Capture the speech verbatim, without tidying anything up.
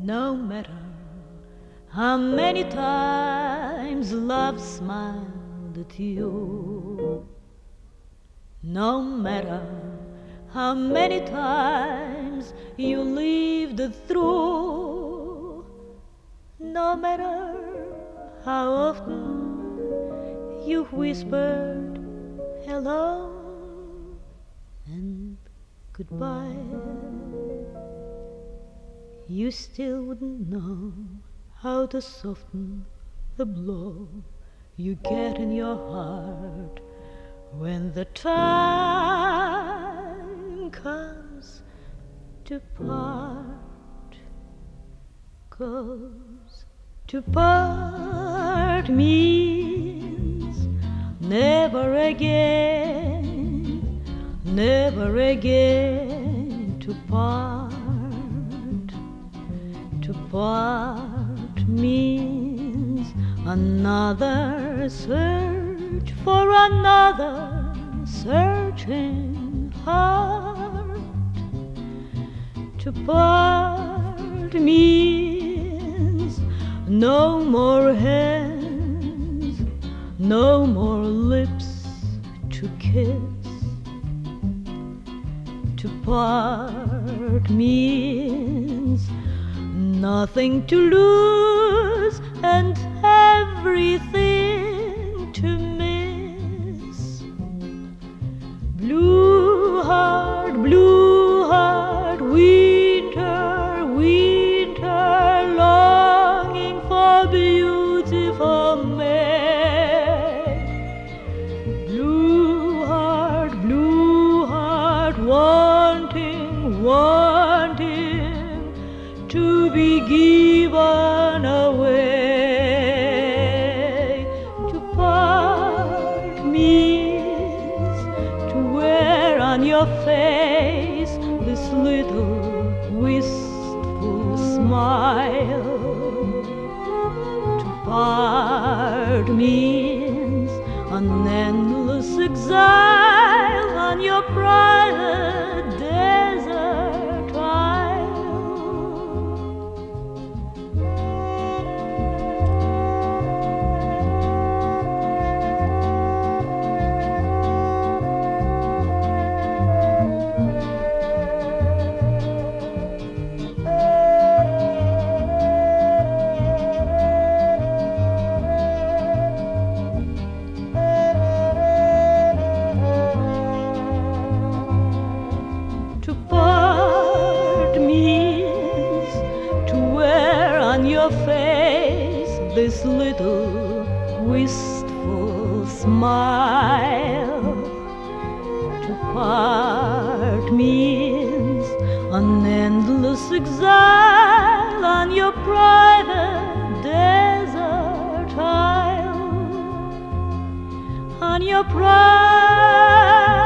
No matter how many times love smiled at you, no matter how many times you lived through, no matter how often you whispered hello and goodbye, you still wouldn't know how to soften the blow you get in your heart when the time comes to part. 'Cause to part means never again, never again to part. To part means another search for another searching heart. To part means no more hands, no more lips to kiss. To part means nothing to lose and everything to miss. Blue heart, blue heart, winter, winter, longing for beautiful May. Blue heart, blue heart, wanting, wanting to be given away. To part means to wear on your face this little wistful smile. To part means an endless exile on your private desert isle. To part means to wear on your face this little wistful smile. To part means an endless exile on your private desert isle, on your private